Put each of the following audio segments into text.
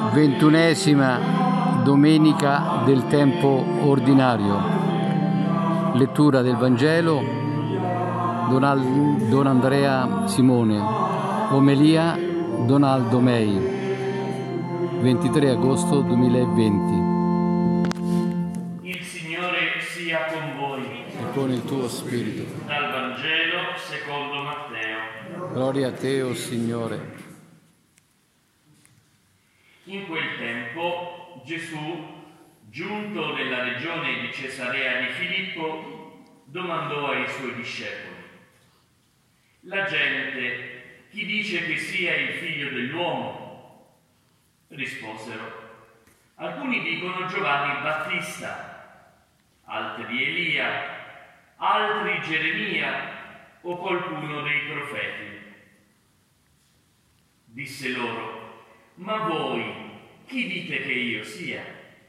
Ventunesima domenica del tempo ordinario. Lettura del Vangelo, Don Andrea Simone. Omelia Donaldo Mei, 23 agosto 2020. Il Signore sia con voi. E con il tuo spirito. Dal Vangelo secondo Matteo. Gloria a te, o Signore. In quel tempo Gesù, giunto nella regione di Cesarea di Filippo, domandò ai suoi discepoli: la gente chi dice che sia il figlio dell'uomo? Risposero: alcuni dicono Giovanni il Battista, altri Elia, altri Geremia o qualcuno dei profeti. Disse loro: ma voi chi dite che io sia?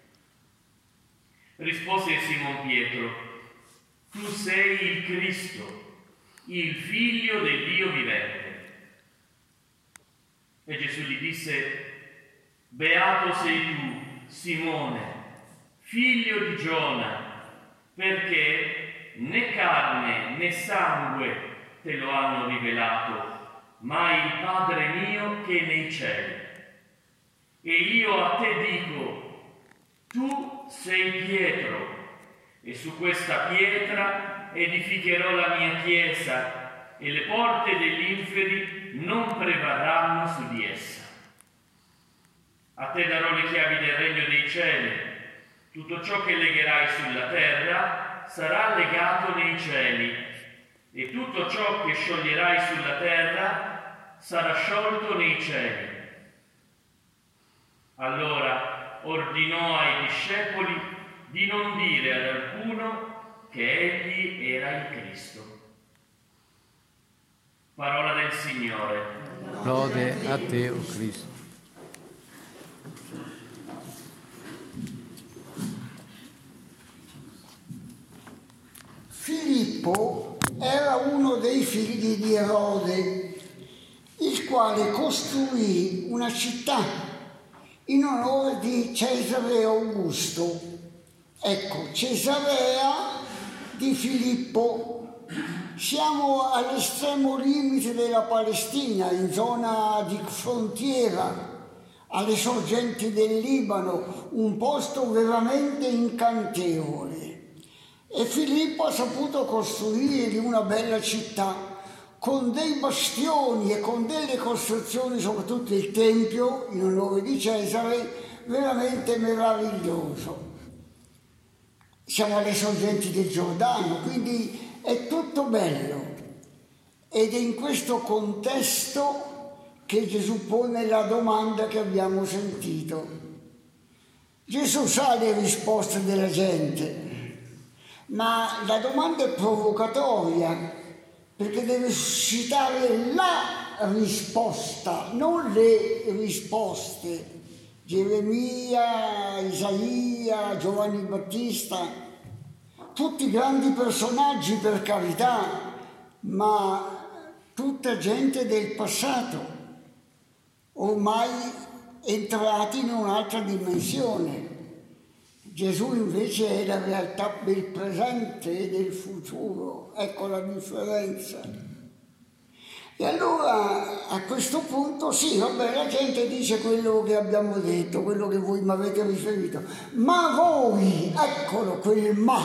Rispose Simon Pietro: tu sei il Cristo, il figlio del Dio vivente. E Gesù gli disse: beato sei tu, Simone, figlio di Giona, perché né carne né sangue te lo hanno rivelato, ma il Padre mio che è nei cieli. E io a te dico: tu sei Pietro, e su questa pietra edificherò la mia chiesa, e le porte degli inferi non prevarranno su di essa. A te darò le chiavi del regno dei cieli. Tutto ciò che legherai sulla terra sarà legato nei cieli, e tutto ciò che scioglierai sulla terra sarà sciolto nei cieli. Allora ordinò ai discepoli di non dire ad alcuno che egli era il Cristo. Parola del Signore. Lode a te, o Cristo. Filippo era uno dei figli di Erode, il quale costruì una città in onore di Cesare Augusto. Ecco, Cesarea di Filippo. Siamo all'estremo limite della Palestina, in zona di frontiera, alle sorgenti del Libano, un posto veramente incantevole. E Filippo ha saputo costruire una bella città con dei bastioni e con delle costruzioni, soprattutto il Tempio, in onore di Cesare, veramente meraviglioso. Siamo alle sorgenti del Giordano, quindi è tutto bello. Ed è in questo contesto che Gesù pone la domanda che abbiamo sentito. Gesù sa le risposte della gente, ma la domanda è provocatoria, perché deve suscitare la risposta, non le risposte. Geremia, Isaia, Giovanni Battista, tutti grandi personaggi, per carità, ma tutta gente del passato, ormai entrati in un'altra dimensione. Gesù invece è la realtà del presente e del futuro, ecco la differenza. E allora a questo punto sì, vabbè, la gente dice quello che abbiamo detto, quello che voi mi avete riferito, ma voi, eccolo quel ma,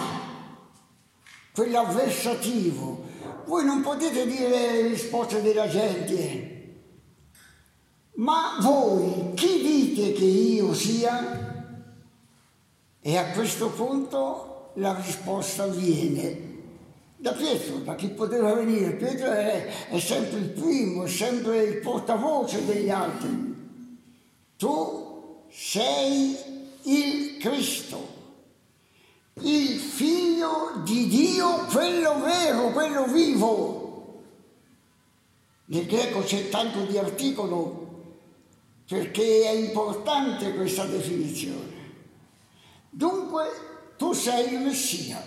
quell'avversativo, voi non potete dire le risposte della gente, ma voi chi dite che io sia? E a questo punto la risposta viene da Pietro, da chi poteva venire. Pietro è sempre il primo, è sempre il portavoce degli altri. Tu sei il Cristo, il figlio di Dio, quello vero, quello vivo. Nel greco c'è tanto di articolo perché è importante questa definizione. Dunque tu sei il Messia,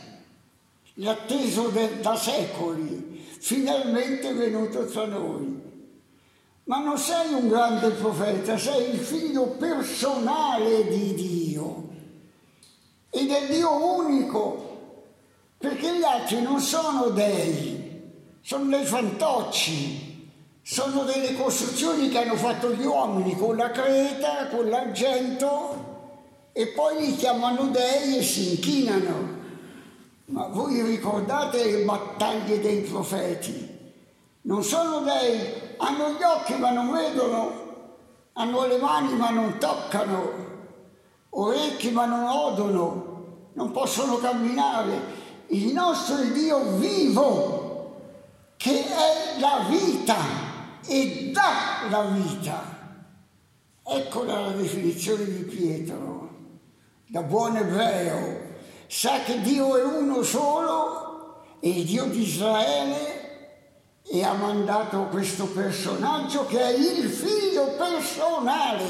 l'atteso da secoli, finalmente venuto tra noi. ma non sei un grande profeta, sei il figlio personale di Dio. Ed è Dio unico, perché gli altri non sono dei, sono dei fantocci, sono delle costruzioni che hanno fatto gli uomini con la creta, con l'argento, e poi li chiamano dei e si inchinano. Ma voi ricordate le battaglie dei profeti? Non sono dei, hanno gli occhi ma non vedono, hanno le mani ma non toccano, orecchi ma non odono, non possono camminare. Il nostro è Dio vivo, che è la vita e dà la vita. Eccola la definizione di Pietro, da buon ebreo. Sa che Dio è uno solo, è il Dio di Israele, e ha mandato questo personaggio che è il figlio personale,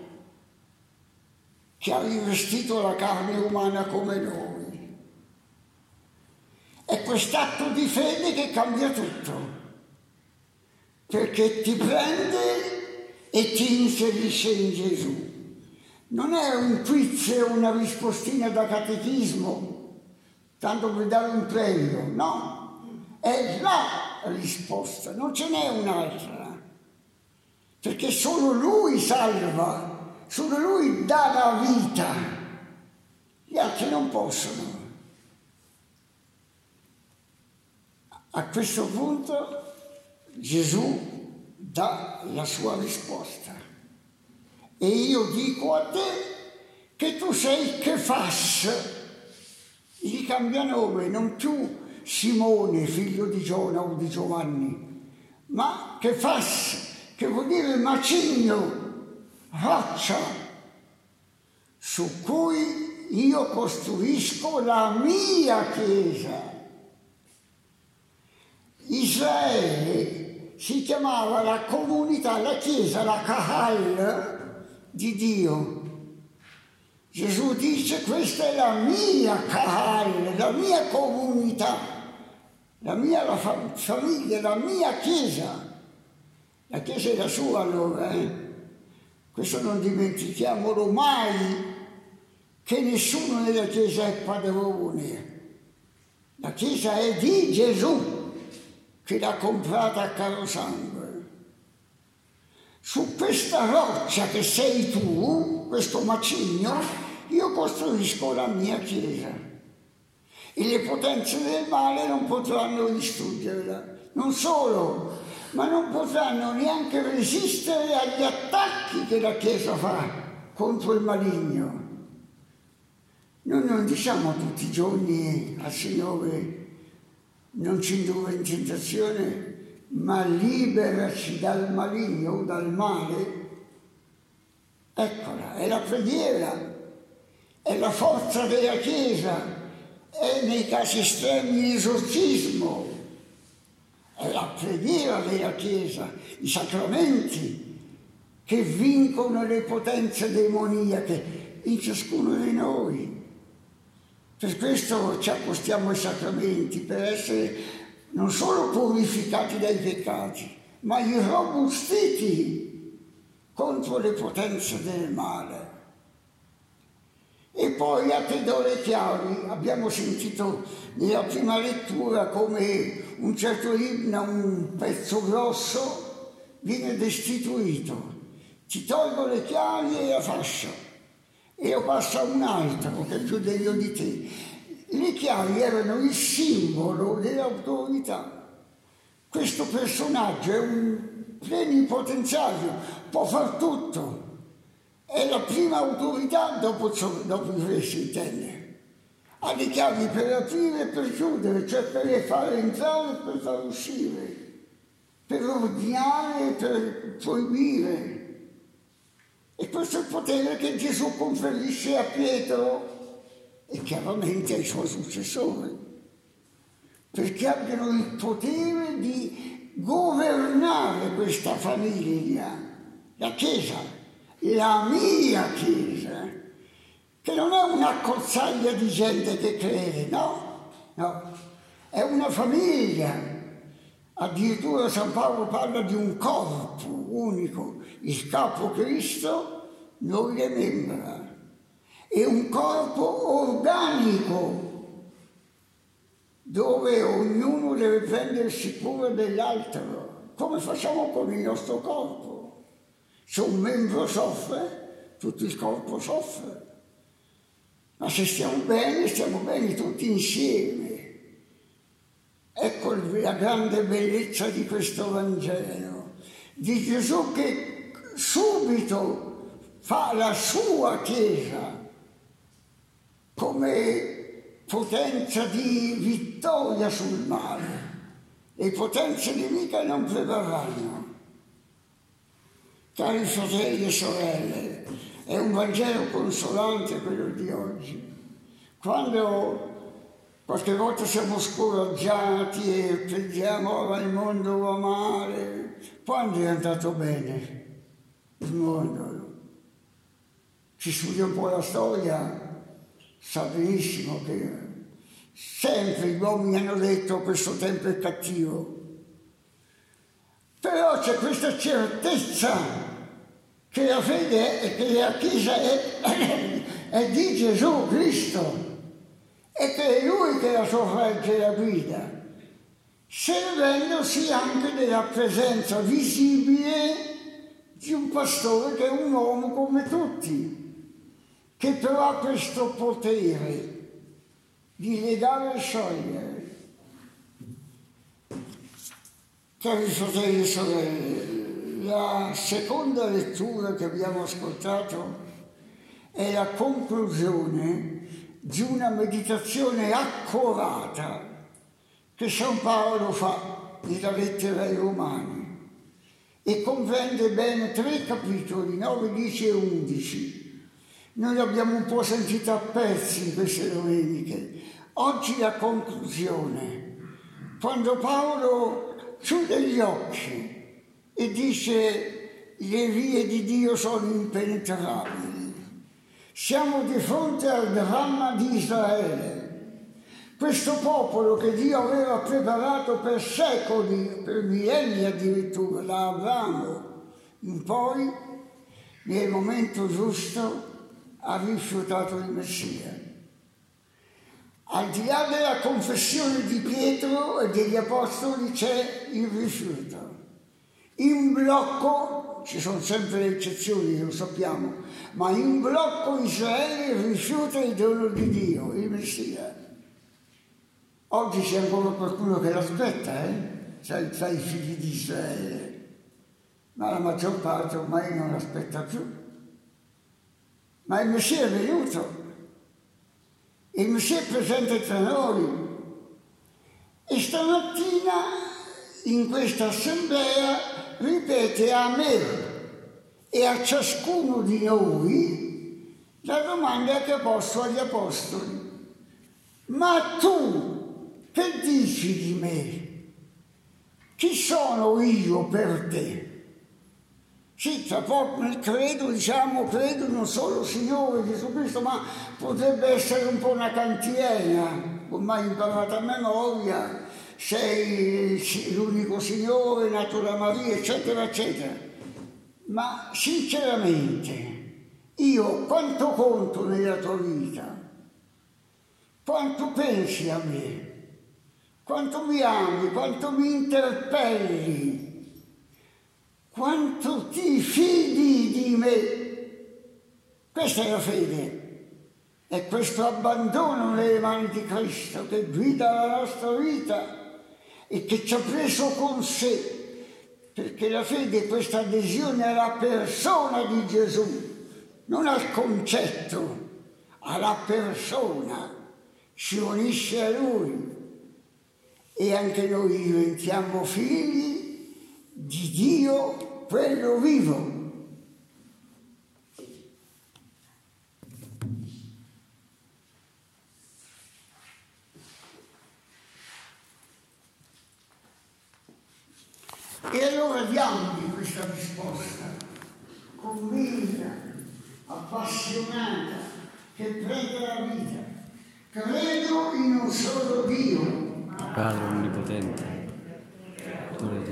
che ha rivestito la carne umana come noi. È quest'atto di fede che cambia tutto, perché ti prende e ti inserisce in Gesù. Non è un quiz o una rispostina da catechismo, tanto per dare un premio, no, è la risposta, non ce n'è un'altra, perché solo Lui salva, solo Lui dà la vita, gli altri non possono. A questo punto Gesù dà la sua risposta. E io dico a te che tu sei Chefas, gli cambia nome, non più Simone, figlio di Giona o di Giovanni, ma Chefas, che vuol dire macigno, roccia, su cui io costruisco la mia Chiesa. Israele si chiamava la comunità, la Chiesa, la Kahal di Dio. Gesù dice: questa è la mia Kahal, la mia comunità, la mia famiglia, la mia Chiesa. La Chiesa è la sua allora, Questo non dimentichiamolo mai, che nessuno nella Chiesa è padrone. La Chiesa è di Gesù, che l'ha comprata a caro sangue. Su questa roccia che sei tu, questo macigno, io costruisco la mia Chiesa. E le potenze del male non potranno distruggerla. Non solo, ma non potranno neanche resistere agli attacchi che la Chiesa fa contro il maligno. Noi non diciamo tutti i giorni al Signore: non ci indurre in tentazione, ma liberaci dal maligno, dal male. Eccola, è la preghiera, è la forza della Chiesa, è nei casi estremi l'esorcismo, è la preghiera della Chiesa, i sacramenti che vincono le potenze demoniache in ciascuno di noi. Per questo ci accostiamo ai sacramenti, per essere non solo purificati dai peccati, ma irrobustiti contro le potenze del male. E poi a te do le chiavi. Abbiamo sentito nella prima lettura come un certo inno, un pezzo grosso, viene destituito. Ti tolgo le chiavi e la fascia, e lo passa un altro che è più degno di te. Le chiavi erano il simbolo dell'autorità. Questo personaggio è un plenipotenziario, può far tutto. È la prima autorità dopo il re, si intende. Ha le chiavi per aprire e per chiudere, cioè per far entrare e per far uscire, per ordinare e per proibire. E questo è il potere che Gesù conferisce a Pietro e chiaramente ai suoi successori, perché abbiano il potere di governare questa famiglia, la Chiesa, la mia Chiesa, che non è una cozzaglia di gente che crede, no, è una famiglia, Addirittura San Paolo parla di un corpo unico, il capo Cristo, noi le membra. È un corpo organico, dove ognuno deve prendersi cura dell'altro, come facciamo con il nostro corpo. Se un membro soffre, tutto il corpo soffre. Ma se stiamo bene tutti insieme. Ecco la grande bellezza di questo Vangelo, di Gesù che subito fa la sua Chiesa come potenza di vittoria sul male. Le potenze nemiche non prevarranno. Cari fratelli e sorelle, è un Vangelo consolante quello di oggi. Quando qualche volta siamo scoraggiati e pensiamo che il mondo va male, quando è andato bene il mondo? Chi studia un po' la storia sa benissimo che sempre gli uomini hanno detto questo tempo è cattivo. Però c'è questa certezza che la fede e che la Chiesa è di Gesù Cristo e che è Lui che la sorregge e la guida, servendosi anche della presenza visibile di un pastore che è un uomo come tutti, che però ha questo potere di legare e sciogliere. Cari fratelli e sorelle, la seconda lettura che abbiamo ascoltato è la conclusione di una meditazione accurata che San Paolo fa nella lettera ai Romani e comprende bene 3 capitoli, 9, 10 e 11. Noi l'abbiamo un po' sentita a pezzi in queste domeniche. Oggi la conclusione, quando Paolo chiude gli occhi e dice le vie di Dio sono impenetrabili. Siamo di fronte al dramma di Israele, questo popolo che Dio aveva preparato per secoli, per millenni addirittura, da Abramo in poi, nel momento giusto ha rifiutato il Messia. Al di là della confessione di Pietro e degli Apostoli c'è il rifiuto. In blocco, ci sono sempre le eccezioni, lo sappiamo, ma in blocco Israele rifiuta il dono di Dio, il Messia. Oggi c'è ancora qualcuno che l'aspetta, tra i figli di Israele, ma la maggior parte ormai non l'aspetta più. Ma il Messia è venuto, il Messia è presente tra noi e stamattina in questa assemblea ripete a me e a ciascuno di noi la domanda che ha posto agli Apostoli. Ma tu che dici di me? Chi sono io per te? Sì, tra poco nel credo diciamo credo non solo Signore Gesù Cristo, ma potrebbe essere un po' una cantiena, ormai imparata a memoria, sei l'unico Signore, nato da Maria, eccetera, eccetera. Ma sinceramente, io quanto conto nella tua vita? Quanto pensi a me? Quanto mi ami? Quanto mi interpelli? Quanto ti fidi di me? Questa è la fede. È questo abbandono nelle mani di Cristo che guida la nostra vita e che ci ha preso con sé, perché la fede è questa adesione alla persona di Gesù, non al concetto, alla persona, si unisce a Lui e anche noi diventiamo figli di Dio, quello vivo. E allora diamogli questa risposta convinta, appassionata, che prende la vita. Credo in un solo Dio, Padre Onnipotente, Gloria a